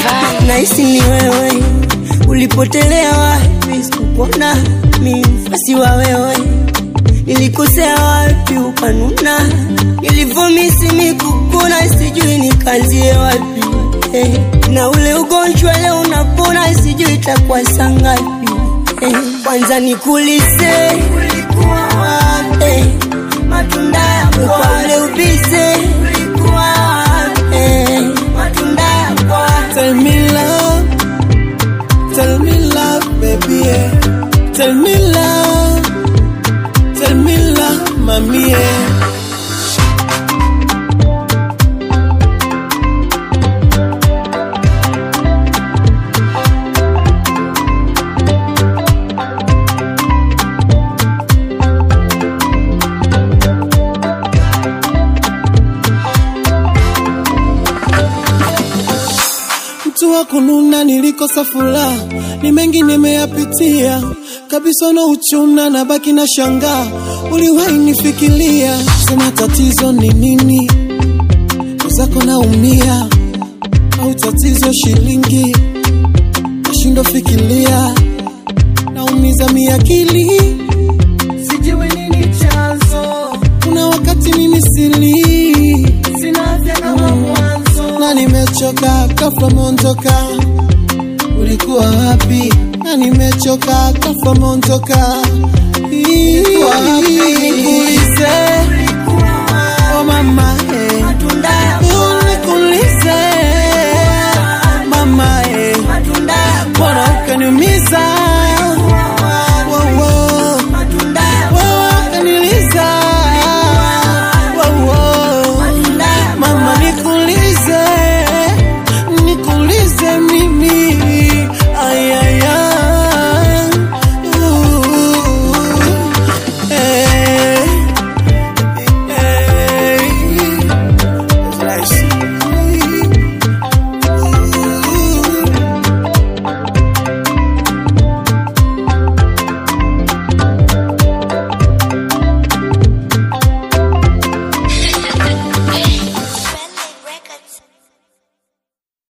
Nahisi ni wewe, ulipotelea wapi sikukuona, mimi mfasi wa wewe. Nilikosea wapi ukanuna, nilivomisi mikukuna, sijui nikanzie wapi. Na ule ugonjwa leo unapona, sijui itakuwa saa ngapi. Kwanza nikuulize, ulikuwa wapi? Matunda yako kwa ule ubize, ulikuwa wapi? Matunda yako. Tell me love, baby, yeah. Tell me love, mami, yeah. Mtu wa kununa nilikosa furaha, ni mengi nimeyapitia, kabisa na uchuna na baki na shanga, uliwahi nifikiria, sema tatizo ni nini, uzako naumia, au tatizo shilingi, nashindo fikiria, naumiza miakili, sijui nini chanzo, kuna wakati mimi sili, sina afya kama mwanzo, na nimechoka ghafla mondoka, ulikuwa wapi? Na nimechoka ghafla mondoka,